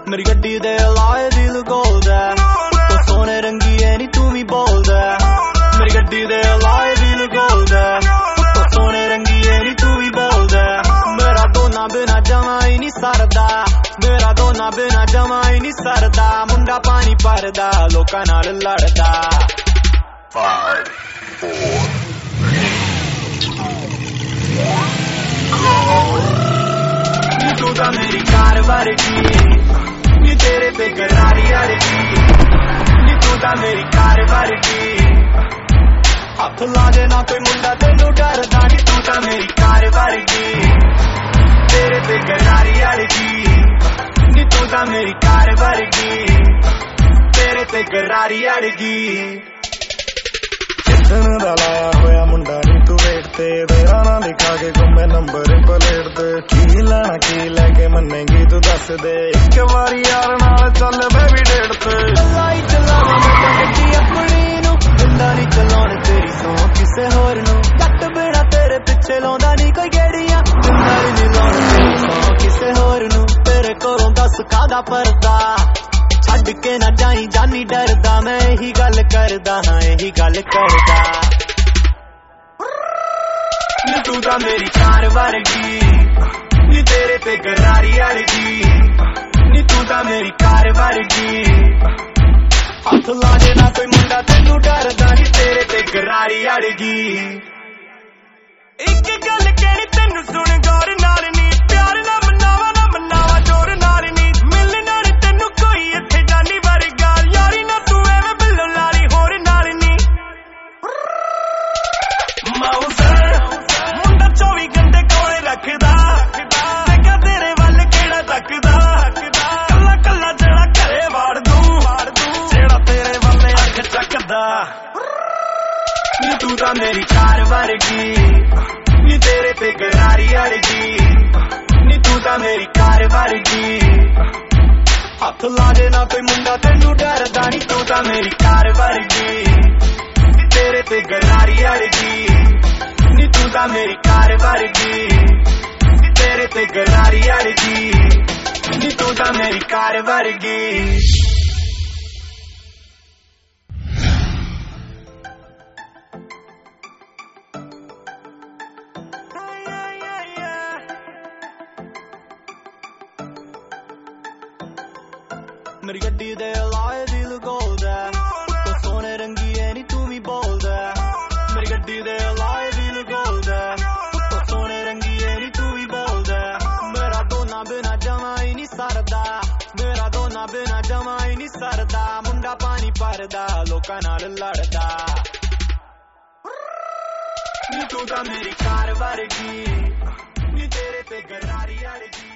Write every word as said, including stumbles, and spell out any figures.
मेरी गड्डी दे लाए दिल गोल्ड है तो सोने रंगी है नी तू भी बोल्ड है मेरी गड्डी दे लाए दिल गोल्ड है तो सोने रंगी है नी तू भी बोल्ड है मेरा दोना बिना जमा ही नहीं सरदा मेरा दोना बिना जमा ही नहीं सरदा मुंडा पानी भरदा लोकां नाल लड़दा Five, four. नी तू तां मेरी कार वर्गी नी तेरे पे गरारी अड़गी नी तू तां मेरी कार वर्गी हथ ला दे ना कोई मुंडा तेनू डरदा नी तू तां मेरी कार वर्गी तेरे पे गरारी अड़गी नी तू तां मेरी कार वर्गी तेरे पे गरारी अड़गी जिदन दा लाया होया मुंडा नी तू वेट ते तेरा ना लिखा के घूमे नंबर प्लेट ते की लेना की लेके मन्नेगी तू दस दे एक बारी यार नाल चल बेबी डेट ते लाई चलावा मैं गड्डी अपनी नू जिंदा नी चलाउण तेरी सौ किसे होर नू कट बिना तेरे पिछे लाउंदा नी कोई गेड़ियां जिंदा नी लाउण तेरी सौ किसे होर नू तेरे कोलों दस कादा परदा छड्ड के ना जाई जानी डरदा मैं यही गल करदा हां यही गल करदा नी तू तां मेरी कार वर्गी नी तेरे पे गरारी अड़गी नी तू तां मेरी कार वर्गी हथ ला दे ना कोई मुंडा तेनू डरदा नी तेरे पे गरारी अड़गी एक गल कहनी तेनू सुन गौर नाल नी प्यार ना मनावा ना मनावा जोर नाल नी मिलना नी तेनू कोई इत्थे जानी वर्गा यारी ना तू एवें बिल्लो लारी होर नाल नी माउसर मुंडा चौबी घंटे कोले रखदा देखा तेरे वल केड़ा तकदा कल्ला कल्ला जेड़ा घरे वाड़ दूं जेड़ा तेरे वल्ले अख चकदा नी तू तां मेरी कार वर्गी नी तेरे पे गरारी अड़गी नी तू तां मेरी कार वर्गी हथ ला दे ना कोई मुंडा तेनू डरदा नी तू तां मेरी कार वर्गी नी तेरे पे गरारी अड़गी नी तू तां मेरी कार वर्गी नी तेरे पे गरारी अड़गी नी तू तां मेरी कार वर्गी मेरी गड्डी दे लाए दिल गोल्ड है तो सोने रंगी है नी तू भी बोल्ड है मेरी गड्डी दे लाए दिल गोल्ड है तो सोने रंगी है नी तू भी बोल्ड है मेरा दोना बिना जमा ही नहीं सरदा मेरा दोना बिना जमा ही नहीं सरदा मुंडा पानी भरदा लोकां नाल लड़दा नी तू तां मेरी कार वर्गी नी तेरे पे गरारी अड़गी